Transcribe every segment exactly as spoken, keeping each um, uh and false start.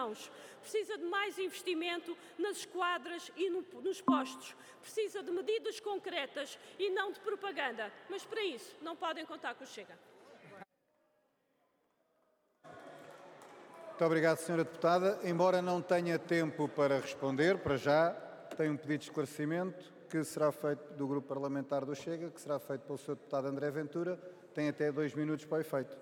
mãos. Precisa de mais investimento nas esquadras e no, nos postos. Precisa de medidas concretas e não de propaganda. Mas para isso não podem contar com o Chega. Muito obrigado, senhora Deputada. Embora não tenha tempo para responder, para já, tenho um pedido de esclarecimento que será feito do Grupo Parlamentar do Chega, que será feito pelo senhor Deputado André Ventura. Tem até dois minutos para o efeito.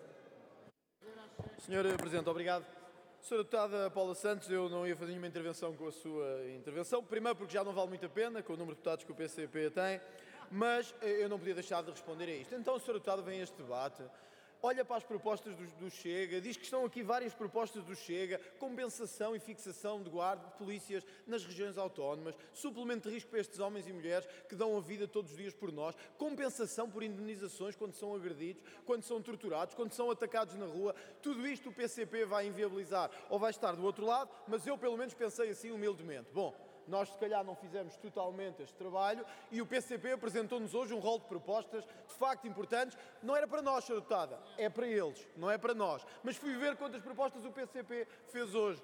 senhor Presidente, obrigado. senhora Deputada Paula Santos, eu não ia fazer nenhuma intervenção com a sua intervenção. Primeiro porque já não vale muito a pena, com o número de deputados que o P C P tem, mas eu não podia deixar de responder a isto. Então, a senhora Deputada vem a este debate, olha para as propostas do, do Chega, diz que estão aqui várias propostas do Chega, compensação e fixação de guarda de polícias nas regiões autónomas, suplemento de risco para estes homens e mulheres que dão a vida todos os dias por nós, compensação por indemnizações quando são agredidos, quando são torturados, quando são atacados na rua. Tudo isto o P C P vai inviabilizar ou vai estar do outro lado, mas eu pelo menos pensei assim humildemente. Bom, nós, se calhar, não fizemos totalmente este trabalho e o P C P apresentou-nos hoje um rol de propostas de facto importantes. Não era para nós, senhora Deputada, é para eles, não é para nós. Mas fui ver quantas propostas o P C P fez hoje.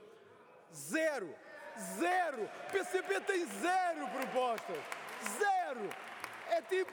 Zero! Zero! O P C P tem zero propostas! Zero! É tipo...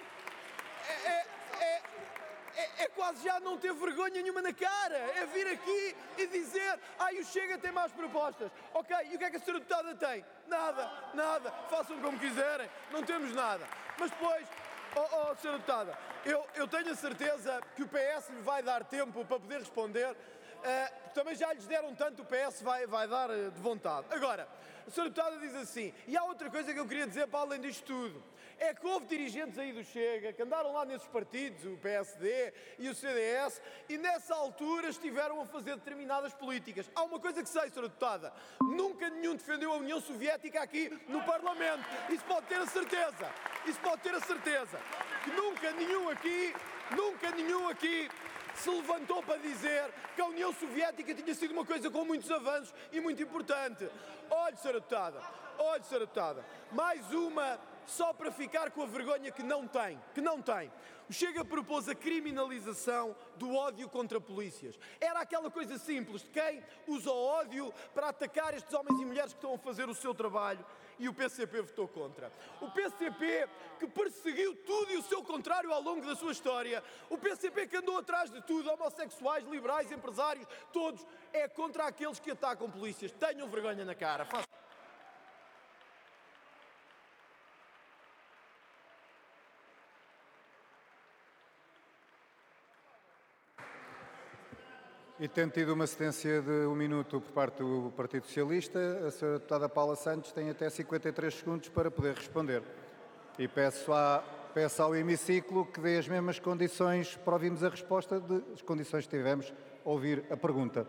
É, é, é, é, é quase já não ter vergonha nenhuma na cara. É vir aqui e dizer ai, o Chega tem mais propostas. Ok, e o que é que a senhora Deputada tem? Nada, nada. Façam como quiserem. Não temos nada. Mas depois, oh, oh senhora Deputada, eu, eu tenho a certeza que o P S lhe vai dar tempo para poder responder. Uh, porque também já lhes deram tanto, o P S vai, vai dar uh, de vontade. Agora, a senhora Deputada diz assim, e há outra coisa que eu queria dizer para além disto tudo, é que houve dirigentes aí do Chega que andaram lá nesses partidos, o P S D e o C D S, e nessa altura estiveram a fazer determinadas políticas. Há uma coisa que sei, senhora Deputada, nunca nenhum defendeu a União Soviética aqui no Parlamento. Isso pode ter a certeza. Isso pode ter a certeza. Que nunca nenhum aqui, nunca nenhum aqui se levantou para dizer que a União Soviética tinha sido uma coisa com muitos avanços e muito importante. Olhe, senhora Deputada, olhe, senhora Deputada, mais uma só para ficar com a vergonha que não tem, que não tem. O Chega propôs a criminalização do ódio contra polícias. Era aquela coisa simples de quem usa o ódio para atacar estes homens e mulheres que estão a fazer o seu trabalho. E o P C P votou contra. O P C P que perseguiu tudo e o seu contrário ao longo da sua história. O P C P que andou atrás de tudo, homossexuais, liberais, empresários, todos, é contra aqueles que atacam polícias. Tenham vergonha na cara. Façam. E tendo tido uma cedência de um minuto por parte do Partido Socialista, a senhora Deputada Paula Santos tem até cinquenta e três segundos para poder responder. E peço, à, peço ao hemiciclo que dê as mesmas condições para ouvirmos a resposta das condições que tivemos a ouvir a pergunta.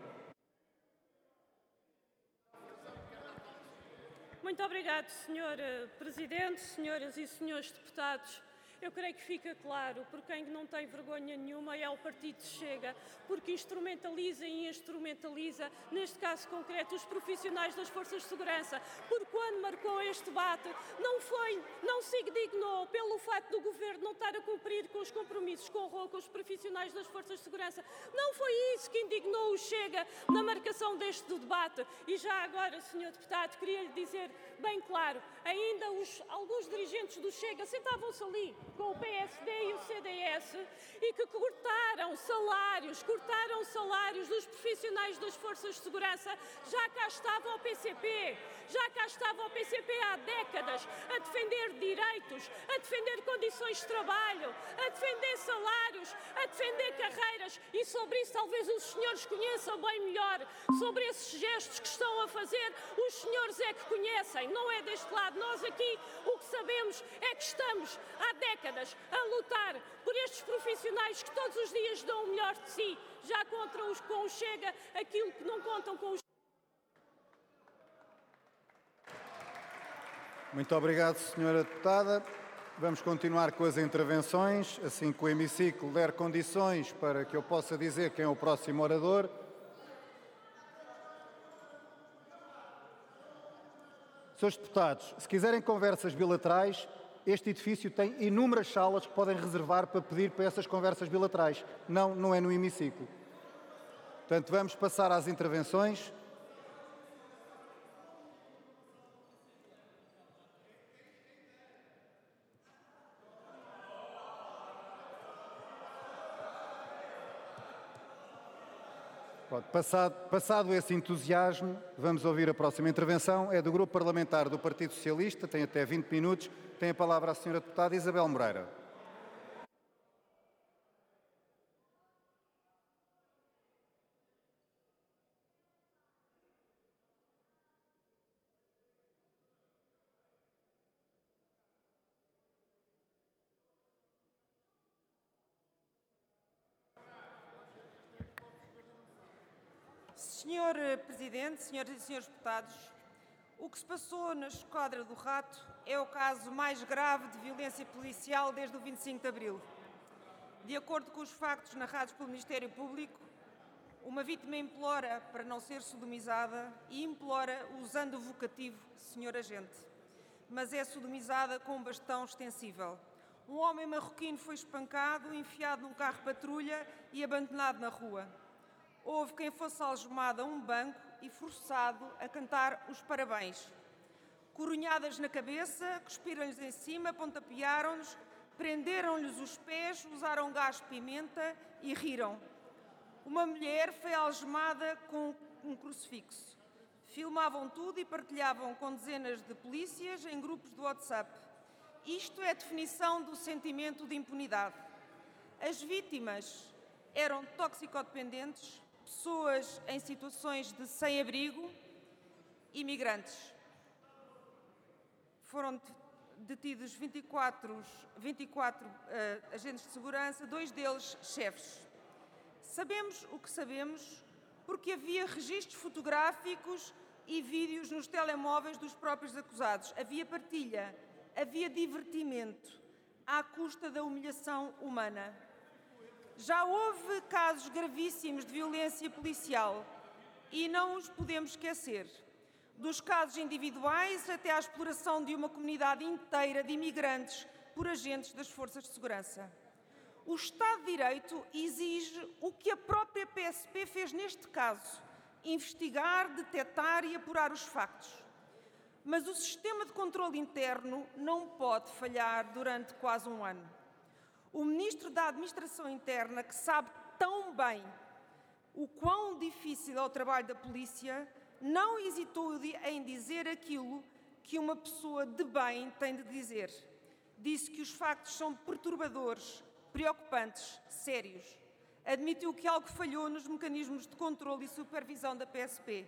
Muito obrigado, senhor Presidente, senhoras e senhores deputados. Eu creio que fica claro, por quem não tem vergonha nenhuma é o Partido Chega, porque instrumentaliza e instrumentaliza, neste caso concreto, os profissionais das forças de segurança, porque quando marcou este debate não foi, não se indignou pelo facto do Governo não estar a cumprir com os compromissos com, com os profissionais das forças de segurança. Não foi isso que indignou o Chega na marcação deste debate. E já agora, senhor Deputado, queria lhe dizer bem claro, ainda os, alguns dirigentes do Chega sentavam-se ali com o P S D e o C D S e que cortaram salários, cortaram salários dos profissionais das forças de segurança, já cá estava o P C P, já cá estava o P C P há décadas a defender direitos, a defender condições de trabalho, a defender salários, a defender carreiras e sobre isso talvez os senhores conheçam bem melhor, sobre esses gestos que estão a fazer, os senhores é que conhecem, não é deste lado. Nós aqui o que sabemos é que estamos há décadas a lutar por estes profissionais que todos os dias dão o melhor de si, já contra os com o Chega, aquilo que não contam com os... Muito obrigado, senhora Deputada. Vamos continuar com as intervenções, assim que o hemiciclo der condições para que eu possa dizer quem é o próximo orador. Senhores deputados, se quiserem conversas bilaterais, este edifício tem inúmeras salas que podem reservar para pedir para essas conversas bilaterais. Não, não é no hemiciclo. Portanto, vamos passar às intervenções. Pronto, passado, passado esse entusiasmo, vamos ouvir a próxima intervenção. É do Grupo Parlamentar do Partido Socialista, tem até vinte minutos. Tem a palavra a senhora deputada Isabel Moreira. senhor Presidente, senhoras e senhores deputados, o que se passou na Esquadra do Rato é o caso mais grave de violência policial desde o vinte e cinco de abril. De acordo com os factos narrados pelo Ministério Público, uma vítima implora para não ser sodomizada e implora usando o vocativo senhor agente, mas é sodomizada com um bastão extensível. Um homem marroquino foi espancado, enfiado num carro patrulha e abandonado na rua. Houve quem fosse algemado a um banco e forçado a cantar os parabéns. Coronhadas na cabeça, cuspiram-lhes em cima, pontapearam-nos, prenderam-lhes os pés, usaram gás de pimenta e riram. Uma mulher foi algemada com um crucifixo. Filmavam tudo e partilhavam com dezenas de polícias em grupos do WhatsApp. Isto é a definição do sentimento de impunidade. As vítimas eram toxicodependentes, pessoas em situações de sem-abrigo, imigrantes. Foram detidos vinte e quatro, vinte e quatro uh, agentes de segurança, dois deles chefes. Sabemos o que sabemos porque havia registros fotográficos e vídeos nos telemóveis dos próprios acusados. Havia partilha, havia divertimento à custa da humilhação humana. Já houve casos gravíssimos de violência policial e não os podemos esquecer. Dos casos individuais até à exploração de uma comunidade inteira de imigrantes por agentes das forças de segurança. O Estado de Direito exige o que a própria P S P fez neste caso: investigar, detectar e apurar os factos. Mas o sistema de controle interno não pode falhar durante quase um ano. O Ministro da Administração Interna, que sabe tão bem o quão difícil é o trabalho da polícia, não hesitou em dizer aquilo que uma pessoa de bem tem de dizer. Disse que os factos são perturbadores, preocupantes, sérios. Admitiu que algo falhou nos mecanismos de controle e supervisão da P S P.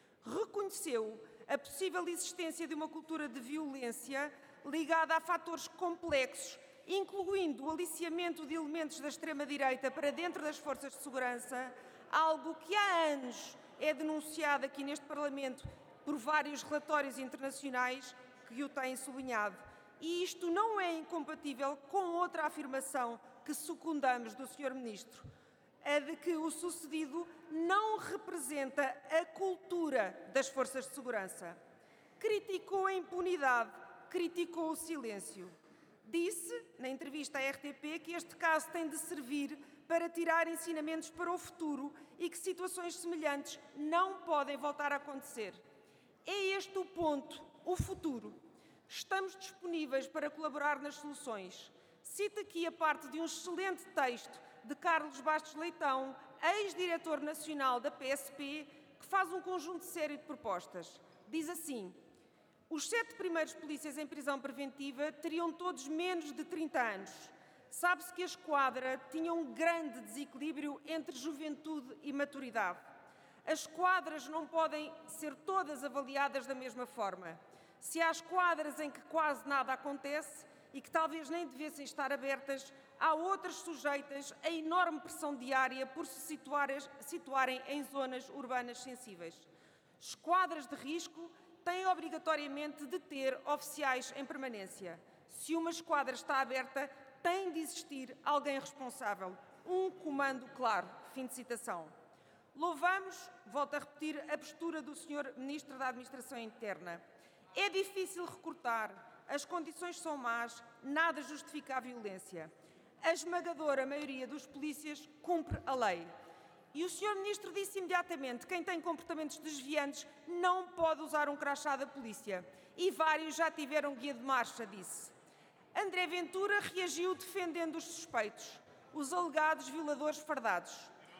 Reconheceu a possível existência de uma cultura de violência ligada a fatores complexos, incluindo o aliciamento de elementos da extrema-direita para dentro das forças de segurança, algo que há anos é denunciado aqui neste Parlamento por vários relatórios internacionais que o têm sublinhado. E isto não é incompatível com outra afirmação que secundamos do senhor Ministro, a de que o sucedido não representa a cultura das forças de segurança. Criticou a impunidade, criticou o silêncio. Disse, na entrevista à R T P, que este caso tem de servir para tirar ensinamentos para o futuro e que situações semelhantes não podem voltar a acontecer. É este o ponto, o futuro. Estamos disponíveis para colaborar nas soluções. Cito aqui a parte de um excelente texto de Carlos Bastos Leitão, ex-diretor nacional da P S P, que faz um conjunto sério de propostas. Diz assim: os sete primeiros polícias em prisão preventiva teriam todos menos de trinta anos. Sabe-se que a esquadra tinha um grande desequilíbrio entre juventude e maturidade. As esquadras não podem ser todas avaliadas da mesma forma. Se há esquadras em que quase nada acontece e que talvez nem devessem estar abertas, há outras sujeitas a enorme pressão diária por se situarem, situarem em zonas urbanas sensíveis. Esquadras de risco têm obrigatoriamente de ter oficiais em permanência. Se uma esquadra está aberta, tem de existir alguém responsável, um comando claro. Fim de citação. Louvamos, volto a repetir, a postura do senhor Ministro da Administração Interna. É difícil recortar, as condições são más, nada justifica a violência. A esmagadora maioria dos polícias cumpre a lei. E o senhor Ministro disse imediatamente que quem tem comportamentos desviantes não pode usar um crachá da polícia. E vários já tiveram guia de marcha, disse. André Ventura reagiu defendendo os suspeitos, os alegados violadores fardados.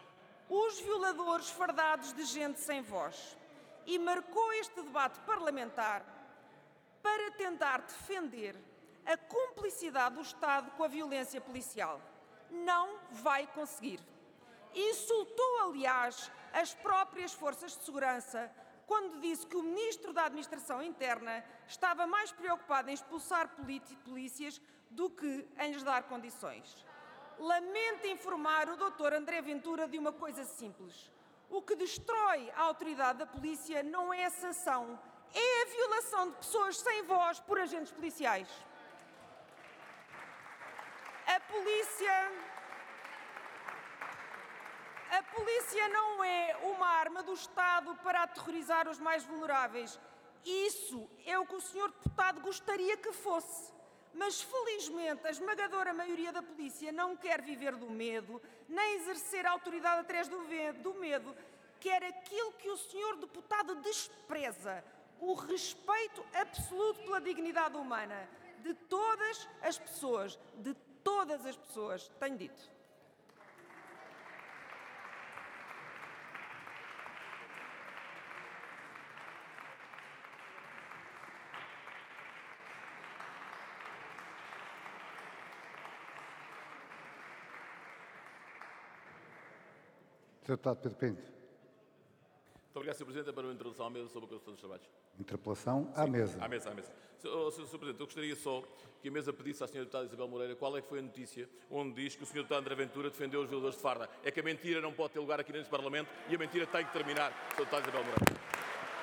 os violadores fardados de gente sem voz, e marcou este debate parlamentar para tentar defender a cumplicidade do Estado com a violência policial. Não vai conseguir. Insultou, aliás, as próprias forças de segurança quando disse que o Ministro da Administração Interna estava mais preocupado em expulsar polícias do que em lhes dar condições. Lamento informar o doutor André Ventura de uma coisa simples. O que destrói a autoridade da polícia não é a sanção, é a violação de pessoas sem voz por agentes policiais. A polícia... A polícia não é uma arma do Estado para aterrorizar os mais vulneráveis. Isso é o que o senhor deputado gostaria que fosse. Mas, felizmente, a esmagadora maioria da polícia não quer viver do medo, nem exercer a autoridade através do medo. Quer aquilo que o senhor deputado despreza, o respeito absoluto pela dignidade humana de todas as pessoas, de todas as pessoas, tenho dito. senhor Deputado Pedro Pinto. Muito obrigado, senhor Presidente. Para uma introdução à mesa sobre a condução dos trabalhos. Interpelação à Sim, mesa. À mesa, à mesa. senhor senhor Presidente, eu gostaria só que a mesa pedisse à senhora Deputada Isabel Moreira qual é que foi a notícia onde diz que o senhor Deputado André Ventura defendeu os violadores de farda. É que a mentira não pode ter lugar aqui neste Parlamento e a mentira tem que terminar, senhor Deputado Isabel Moreira.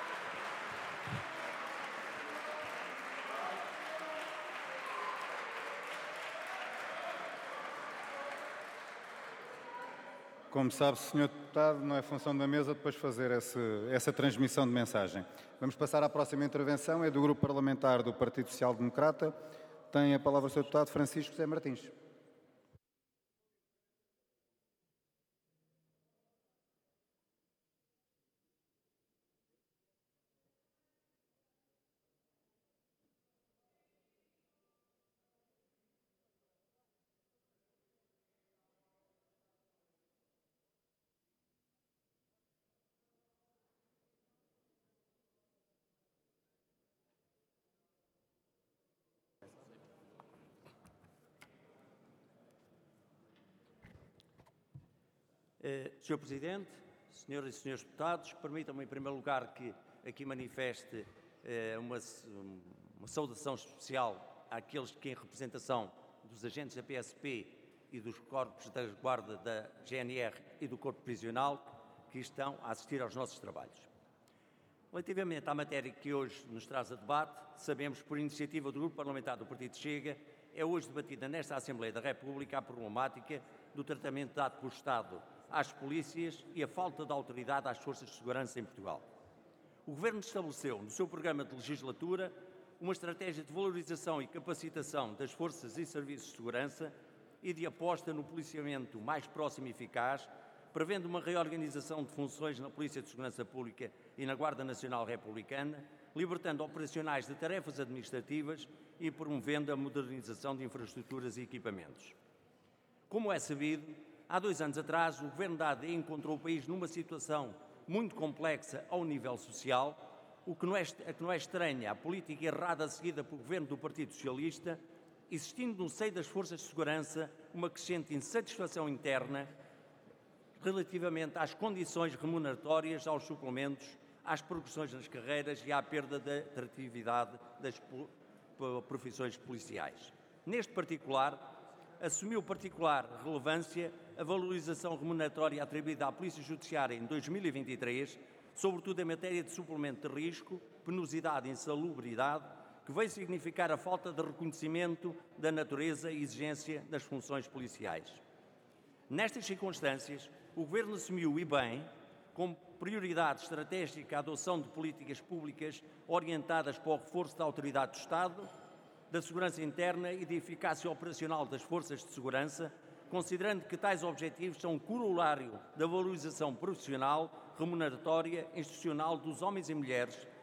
Como sabe, senhor Deputado, não é função da mesa depois fazer esse, essa transmissão de mensagem. Vamos passar à próxima intervenção, é do Grupo Parlamentar do Partido Social Democrata. Tem a palavra o senhor Deputado Francisco José Martins. Uh, senhor Presidente, senhoras e senhores deputados, permitam-me em primeiro lugar que aqui manifeste uh, uma, uma saudação especial àqueles que, em representação dos agentes da P S P e dos corpos da guarda da G N R e do Corpo Prisional, que estão a assistir aos nossos trabalhos. Relativamente à matéria que hoje nos traz a debate, sabemos, por iniciativa do Grupo Parlamentar do Partido Chega, é hoje debatida nesta Assembleia da República a problemática do tratamento dado pelo Estado às polícias e a falta de autoridade às forças de segurança em Portugal. O Governo estabeleceu, no seu programa de legislatura, uma estratégia de valorização e capacitação das forças e serviços de segurança e de aposta no policiamento mais próximo e eficaz, prevendo uma reorganização de funções na Polícia de Segurança Pública e na Guarda Nacional Republicana, libertando operacionais de tarefas administrativas e promovendo a modernização de infraestruturas e equipamentos. Como é sabido, há dois anos atrás, o Governo da A D encontrou o país numa situação muito complexa ao nível social, o que não é, que não é estranha à política errada seguida pelo Governo do Partido Socialista, existindo no seio das forças de segurança uma crescente insatisfação interna relativamente às condições remuneratórias, aos suplementos, às progressões nas carreiras e à perda da atratividade das profissões policiais. Neste particular, assumiu particular relevância a valorização remuneratória atribuída à Polícia Judiciária em dois mil e vinte e três, sobretudo em matéria de suplemento de risco, penosidade e insalubridade, que veio significar a falta de reconhecimento da natureza e exigência das funções policiais. Nestas circunstâncias, o Governo assumiu, e bem, como prioridade estratégica a adoção de políticas públicas orientadas para o reforço da autoridade do Estado, da segurança interna e da eficácia operacional das forças de segurança, considerando que tais objetivos são um corolário da valorização profissional, remuneratória e institucional dos homens e mulheres